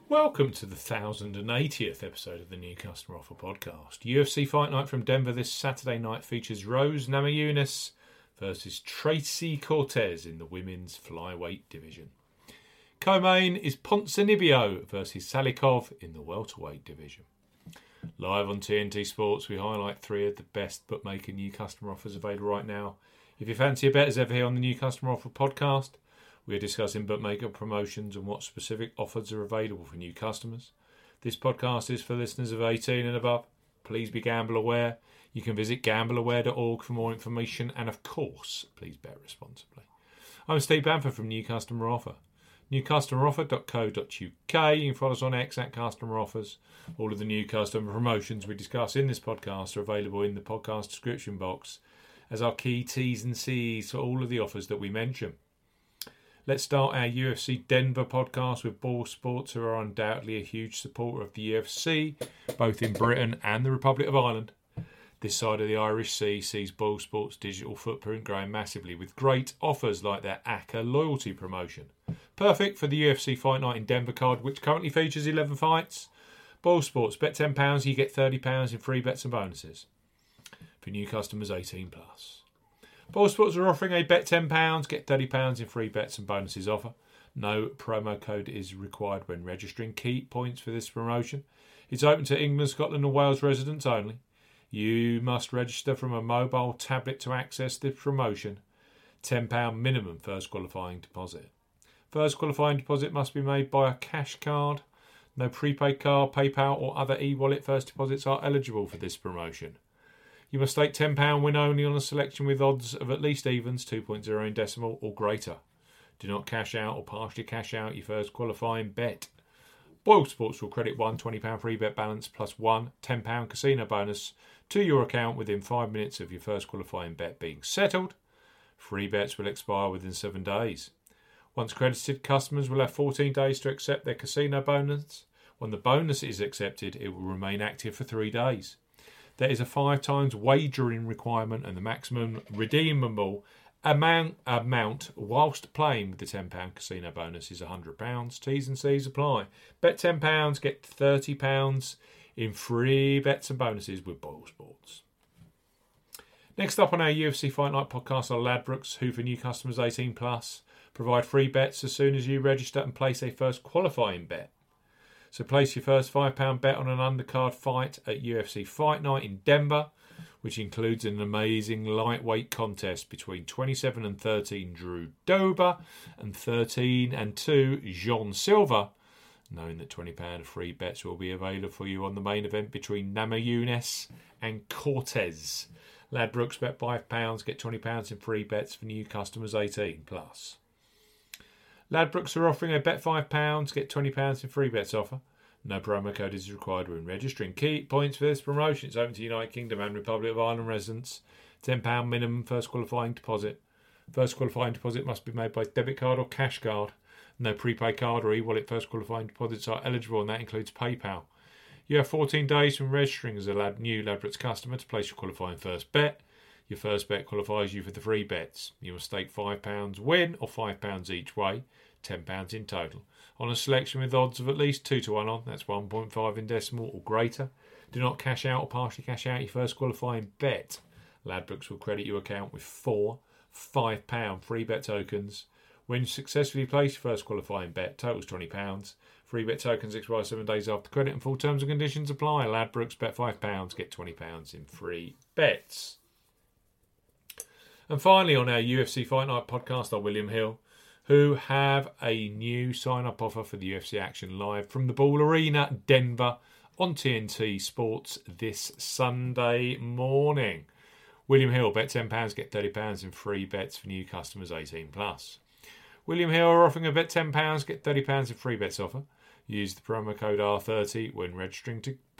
Welcome to the 1080th episode of the New Customer Offer Podcast. UFC Fight Night from Denver this Saturday night features Rose Namajunas versus Tracy Cortez in the women's flyweight division. Co-main is Ponzinibbio versus Salikov in the welterweight division. Live on TNT Sports, we highlight three of the best bookmaker new customer offers available right now. If you fancy a bet as ever here on the New Customer Offer Podcast, we are discussing bookmaker promotions and what specific offers are available for new customers. This podcast is for listeners of 18 and above. Please be gamble aware. You can visit gambleaware.org for more information, and of course, please bet responsibly. I'm Steve Bamford from New Customer Offer. newcustomeroffer.co.uk. You can follow us on X at Customer Offers. All of the new customer promotions we discuss in this podcast are available in the podcast description box as our key T's and C's for all of the offers that we mention. Let's start our UFC Denver podcast with Ball Sports, who are undoubtedly a huge supporter of the UFC, both in Britain and the Republic of Ireland. This side of the Irish Sea sees Ball Sports' digital footprint growing massively with great offers like their ACCA loyalty promotion. Perfect for the UFC Fight Night in Denver card, which currently features 11 fights. Ball Sports, bet £10, you get £30 in free bets and bonuses. For new customers 18+. Ball Sports are offering a bet £10, get £30 in free bets and bonuses offer. No promo code is required when registering. Key points for this promotion. It's open to England, Scotland and Wales residents only. You must register from a mobile tablet to access this promotion. £10 minimum first qualifying deposit. First qualifying deposit must be made by a cash card. No prepaid card, PayPal or other e-wallet first deposits are eligible for this promotion. You must stake £10 win only on a selection with odds of at least evens, 2.0 in decimal or greater. Do not cash out or partially cash out your first qualifying bet. Boyle Sports will credit one £20 free bet balance plus one £10 casino bonus to your account within 5 minutes of your first qualifying bet being settled. Free bets will expire within 7 days. Once credited, customers will have 14 days to accept their casino bonus. When the bonus is accepted, it will remain active for 3 days. There is a 5 times wagering requirement, and the maximum redeemable amount whilst playing with the £10 casino bonus is £100. T's and C's apply. Bet £10, get £30 in free bets and bonuses with Boyle Sports. Next up on our UFC Fight Night podcast are Ladbrokes, who for new customers 18+, provide free bets as soon as you register and place a first qualifying bet. So place your first £5 bet on an undercard fight at UFC Fight Night in Denver, which includes an amazing lightweight contest between 27 and 13 Drew Dober and 13 and 2 Jean Silva, knowing that £20 of free bets will be available for you on the main event between Namajunas and Cortez. Ladbrokes, bet £5, get £20 in free bets for new customers 18+. Ladbrokes are offering a bet £5, get £20 in free bets offer. No promo code is required when registering. Key points for this promotion. It's open to United Kingdom and Republic of Ireland residents. £10 minimum first qualifying deposit. First qualifying deposit must be made by debit card or cash card. No prepaid card or e-wallet first qualifying deposits are eligible, and that includes PayPal. You have 14 days from registering as a new Ladbrokes customer to place your qualifying first bet. Your first bet qualifies you for the free bets. You must stake £5 win or £5 each way, £10 in total, on a selection with odds of at least 2-1 on, that's 1.5 in decimal or greater. Do not cash out or partially cash out your first qualifying bet. Ladbrokes will credit your account with 4 £5 free bet tokens. When you successfully place your first qualifying bet, totals £20. Free bet tokens expire 7 days after credit and full terms and conditions apply. Ladbrokes, bet £5, get £20 in free bets. And finally, on our UFC Fight Night podcast are William Hill, who have a new sign-up offer for the UFC action live from the Ball Arena, Denver, on TNT Sports this Sunday morning. William Hill, bet £10, get £30 in free bets for new customers 18+. William Hill are offering a bet £10, get £30 in free bets offer. Use the promo code R30 when registering.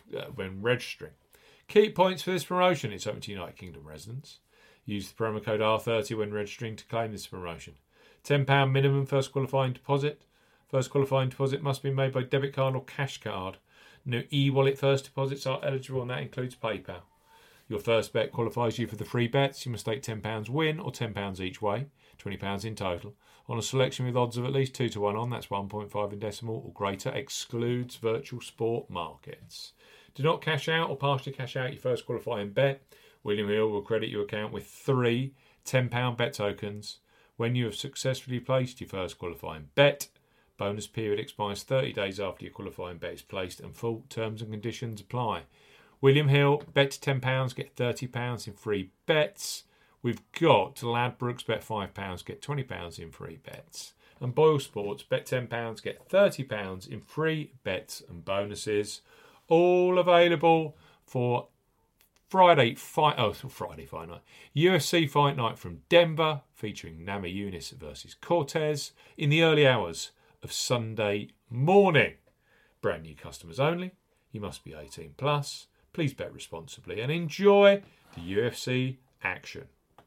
Key points for this promotion. It's open to United Kingdom residents. Use the promo code R30 when registering to claim this promotion. £10 minimum first qualifying deposit. First qualifying deposit must be made by debit card or cash card. No e-wallet first deposits are eligible, and that includes PayPal. Your first bet qualifies you for the free bets. You must stake £10 win or £10 each way. £20 in total. On a selection with odds of at least 2 to 1 on, that's 1.5 in decimal or greater, excludes virtual sport markets. Do not cash out or partially cash out your first qualifying bet. William Hill will credit your account with 3 £10 bet tokens when you have successfully placed your first qualifying bet. Bonus period expires 30 days after your qualifying bet is placed and full terms and conditions apply. William Hill, bet £10, get £30 in free bets. We've got Ladbrokes, bet £5, get £20 in free bets. And Boyle Sports, bet £10, get £30 in free bets and bonuses. All available for Friday fight night. UFC Fight Night from Denver, featuring Namajunas versus Cortez in the early hours of Sunday morning. Brand new customers only. You must be 18 plus. Please bet responsibly and enjoy the UFC action.